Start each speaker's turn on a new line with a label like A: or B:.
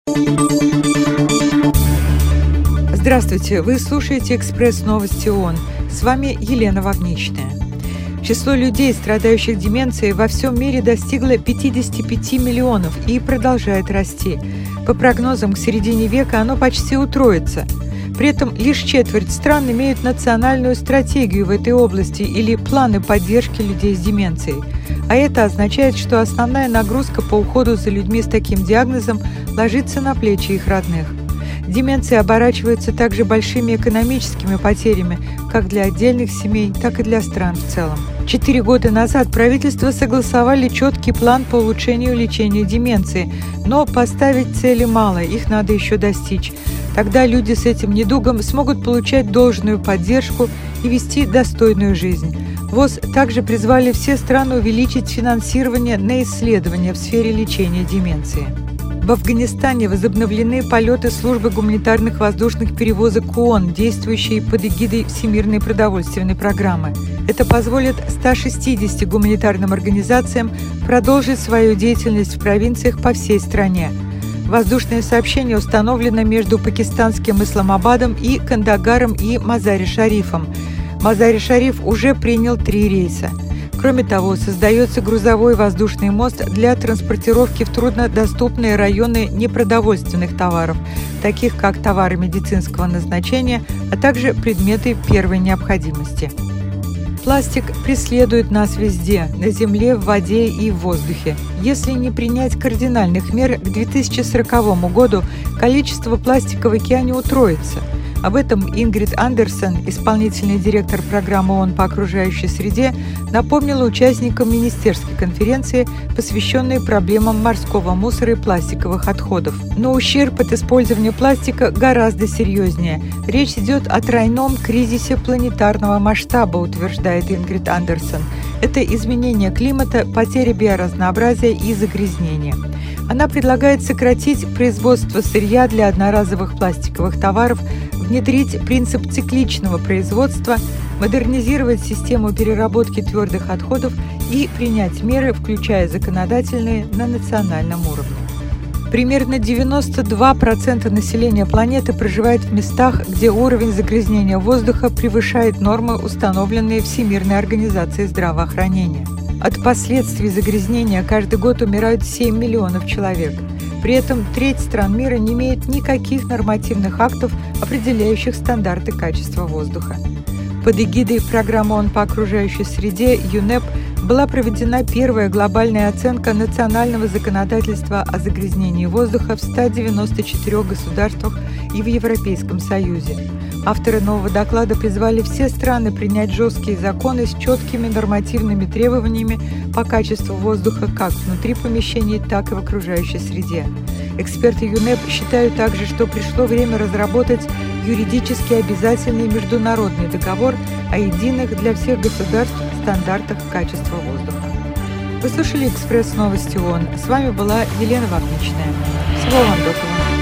A: Здравствуйте! Вы слушаете «Экспресс новости ООН». С вами Елена Вовничная. Число людей, страдающих деменцией, во всем мире достигло 55 миллионов и продолжает расти. По прогнозам, к середине века оно почти утроится. При этом лишь четверть стран имеют национальную стратегию в этой области или планы поддержки людей с деменцией. А это означает, что основная нагрузка по уходу за людьми с таким диагнозом ложится на плечи их родных. Деменция оборачивается также большими экономическими потерями как для отдельных семей, так и для стран в целом. 4 года назад правительства согласовали четкий план по улучшению лечения деменции, но поставить цели мало, их надо еще достичь. Тогда люди с этим недугом смогут получать должную поддержку и вести достойную жизнь. ВОЗ также призвали все страны увеличить финансирование на исследования в сфере лечения деменции. В Афганистане возобновлены полеты службы гуманитарных воздушных перевозок ООН, действующей под эгидой Всемирной продовольственной программы. Это позволит 160 гуманитарным организациям продолжить свою деятельность в провинциях по всей стране. Воздушное сообщение установлено между пакистанским Исламабадом и Кандагаром и Мазари-Шарифом. Мазари-Шариф уже принял 3 рейса. Кроме того, создается грузовой воздушный мост для транспортировки в труднодоступные районы непродовольственных товаров, таких как товары медицинского назначения, а также предметы первой необходимости. Пластик преследует нас везде – на земле, в воде и в воздухе. Если не принять кардинальных мер, к 2040 году количество пластика в океане утроится. Об этом Ингрид Андерсон, исполнительный директор программы ООН по окружающей среде, напомнила участникам министерской конференции, посвященной проблемам морского мусора и пластиковых отходов. Но ущерб от использования пластика гораздо серьезнее. Речь идет о тройном кризисе планетарного масштаба, утверждает Ингрид Андерсон. Это изменение климата, потеря биоразнообразия и загрязнение. Она предлагает сократить производство сырья для одноразовых пластиковых товаров, внедрить принцип цикличного производства, модернизировать систему переработки твердых отходов и принять меры, включая законодательные, на национальном уровне. Примерно 92% населения планеты проживает в местах, где уровень загрязнения воздуха превышает нормы, установленные Всемирной организацией здравоохранения. От последствий загрязнения каждый год умирают 7 миллионов человек. При этом треть стран мира не имеет никаких нормативных актов, определяющих стандарты качества воздуха. Под эгидой программы ООН по окружающей среде ЮНЕП была проведена первая глобальная оценка национального законодательства о загрязнении воздуха в 194 государствах и в Европейском Союзе. Авторы нового доклада призвали все страны принять жесткие законы с четкими нормативными требованиями по качеству воздуха как внутри помещений, так и в окружающей среде. Эксперты ЮНЕП считают также, что пришло время разработать юридически обязательный международный договор о единых для всех государств стандартах качества воздуха. Вы слушали «Экспресс новости ООН». С вами была Елена Вовничная. Всего вам доброго.